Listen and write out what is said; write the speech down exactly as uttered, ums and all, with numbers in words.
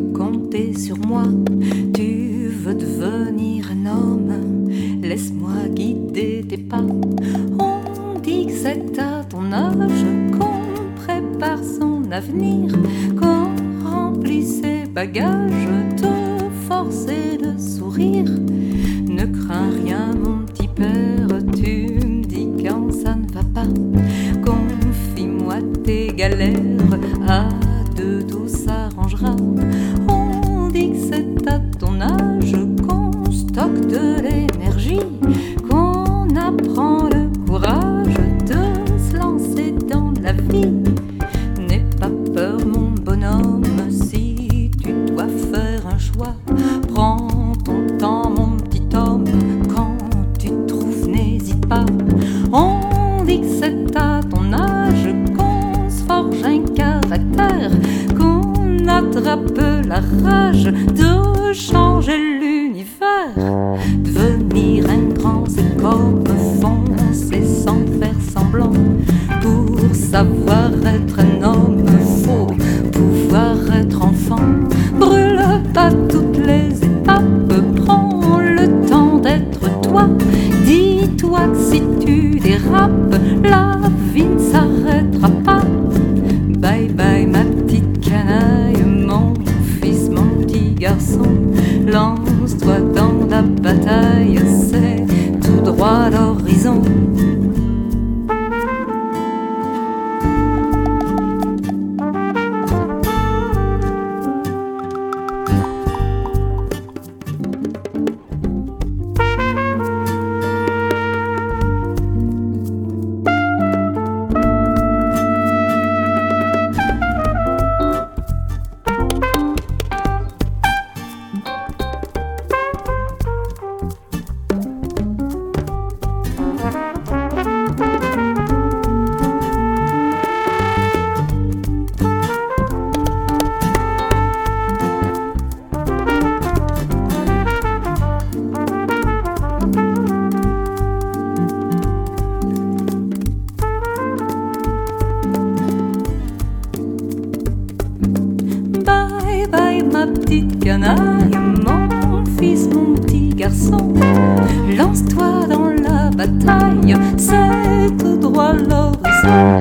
compter sur moi. Tu veux devenir un homme, laisse-moi guider tes pas. On dit que c'est à ton âge qu'on prépare son avenir, qu'on remplit ses bagages, te forcer de sourire. Ne crains rien mon petit père, tu me dis quand ça ne va pas. Confie-moi tes galères, à deux tout s'arrangera. On dit que c'est à ton âge qu'on stocke de l'énergie, qu'on apprend le courage de se lancer dans la vie. N'aie pas peur mon bonhomme, si tu dois faire un choix, prends ton temps mon petit homme, quand tu te trouves n'hésite pas. On dit que c'est à ton âge qu'on se forge un caractère, qu'on attrape la rage de changer l'univers. Devenir un grand c'est comme foncer sans faire semblant. Pour savoir être un homme, faut pouvoir être enfant. Brûle pas toutes les étapes, prends le temps d'être toi. Dis-toi que si tu dérapes, la vie ne s'arrêtera pas. Bye bye ma petite canaille, mon fils, mon petit garçon. Lance-toi dans la bataille, c'est tout droit à l'horizon. Bye ma petite canaille, mon fils, mon petit garçon. Lance-toi dans la bataille, c'est tout droit l'horizon.